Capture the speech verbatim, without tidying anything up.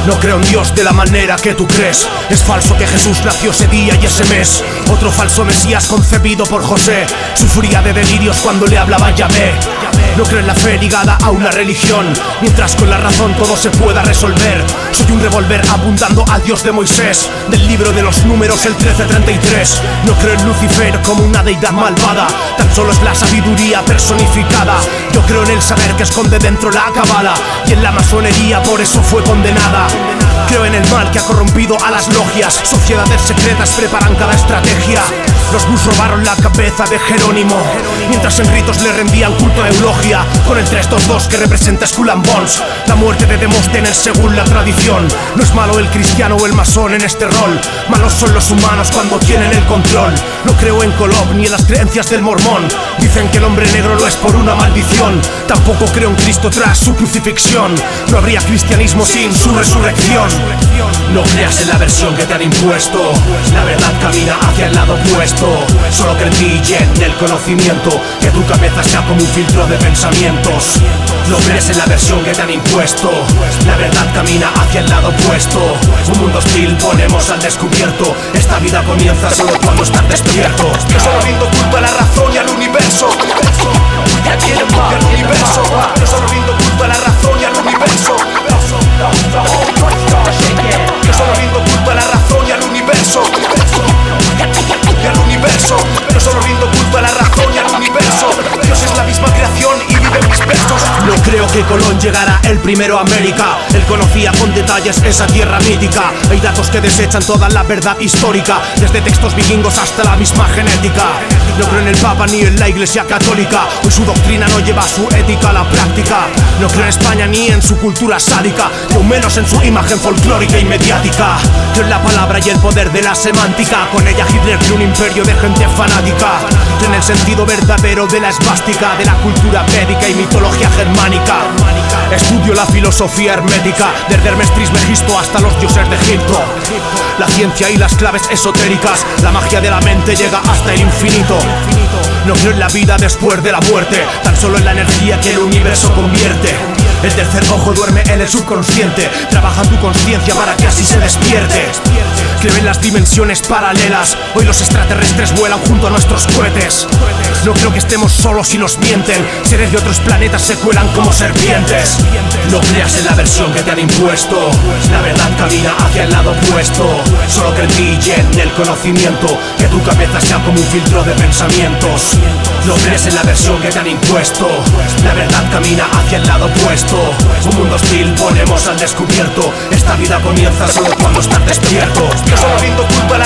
No creo en Dios de la manera que tú crees. Es falso que Jesús nació ese día y ese mes. Otro falso Mesías concebido por José sufría de delirios cuando le hablaba Yahvé. No creo en la fe ligada a una religión, mientras con la razón todo se pueda resolver. Soy un revólver apuntando al Dios de Moisés, del libro de los números el trece treinta y tres. No creo en Lucifer como una deidad malvada, tan solo es la sabiduría personificada. Yo creo en el saber que esconde dentro la cábala, y en la masonería por eso fue condenada. Creo en el mal que ha corrompido a las logias, sociedades secretas preparan cada estrategia. Los Bush robaron la cabeza de Jerónimo, mientras en ritos le rendían culto a Eulogia, con el tres dos dos que representa Skull and Bones, la muerte de Demóstenes según la tradición. No es malo el cristiano o el masón en este rol, malos son los humanos cuando tienen el control. No creo en Kolob ni en las creencias del mormón, dicen que el hombre negro lo es por una maldición. Tampoco creo en Cristo tras su crucifixión, no habría cristianismo sin su resurrección. No creas en la versión que te han impuesto, la verdad camina hacia el lado opuesto. Solo cree en ti y en el conocimiento, que tu cabeza sea como un filtro de pensamientos. No crees en la versión que te han impuesto, la verdad camina hacia el lado opuesto. Un mundo hostil ponemos al descubierto, esta vida comienza solo cuando estás despierto. Yo solo rindo culto a la razón y al universo, y al universo. Yo solo rindo culto a la razón y al universo. Yo solo rindo culto a la razón y al universo, y al universo. Yo solo rindo culto a la razón y al universo. Dios es la misma creación y vive en mis versos. No creo que Colón llegara el primero a América, él conocía con detalles esa tierra mítica. Hay datos que desechan toda la verdad histórica, desde textos vikingos hasta la misma genética. No creo en el Papa ni en la Iglesia Católica, hoy su doctrina no lleva su ética a la práctica. No creo en España ni en su cultura sádica, y aún menos en su imagen folclórica y mediática. Creo en la palabra y el poder de la semántica, con ella Hitler creó un imperio de gente fanática. Creo en el sentido verdadero de la esvástica, de la cultura védica y mitología germánica. Estudio la filosofía hermética, desde Hermes Trismegisto hasta los dioses de Egipto. La ciencia y las claves esotéricas, la magia de la mente llega hasta el infinito. No creo en la vida después de la muerte, tan solo en la energía que el universo convierte. El tercer ojo duerme en el subconsciente, trabaja tu conciencia para que así se despierte. Creo en las dimensiones paralelas, hoy los extraterrestres vuelan junto a nuestros cohetes. No creo que estemos solos y nos mienten, seres de otros planetas se cuelan como serpientes. No creas en la versión que te han impuesto, la verdad camina hacia el lado opuesto. Solo cree en ti y en el conocimiento, que tu cabeza sea como un filtro de pensamientos. No crees en la versión que te han impuesto, la verdad camina hacia el lado opuesto. Un mundo hostil ponemos al descubierto, esta vida comienza solo cuando estás despierto. Yo solo rindo culto a la